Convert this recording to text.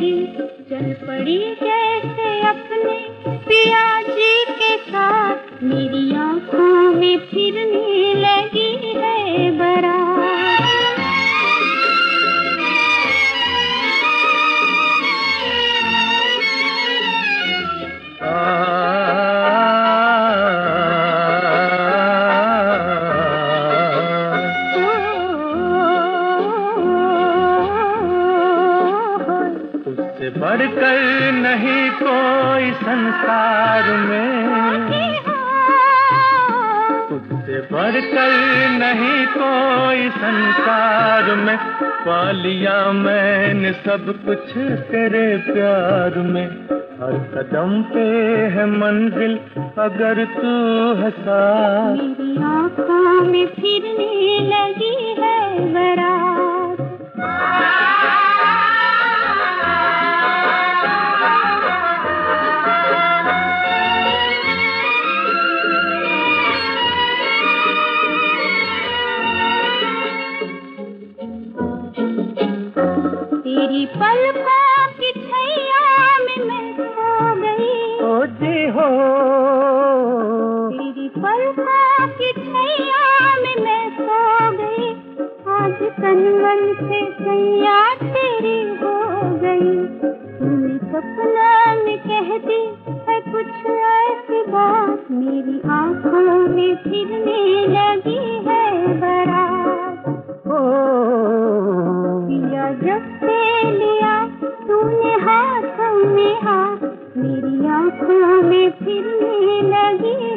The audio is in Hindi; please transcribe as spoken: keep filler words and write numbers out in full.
लगी, चल पड़ी जैसे अपने पिया जी के साथ, मेरी आँखों में फिरने लगी है बारात। उससे बढ़कर नहीं कोई संसार में, उससे बढ़कर नहीं कोई संसार में, पा लिया मैंने सब कुछ तेरे प्यार में। हर कदम पे है मंजिल अगर तू है साथ, मेरी आँखों में फिरने लगी है बारात। तेरी पलकों की छैया में मैं सो गई, ओ जी हो। तेरी पलकों की छैया में मैं सो गई, आज तन से सैया तेरी हो गई। तूने सपनों में कह दी है कुछ ऐसी बात, मेरी आँखों में फिरने लगी है बारात। पिया जब से लिया तूने हाथों में हाथ, मेरी आँखों में फिरने लगी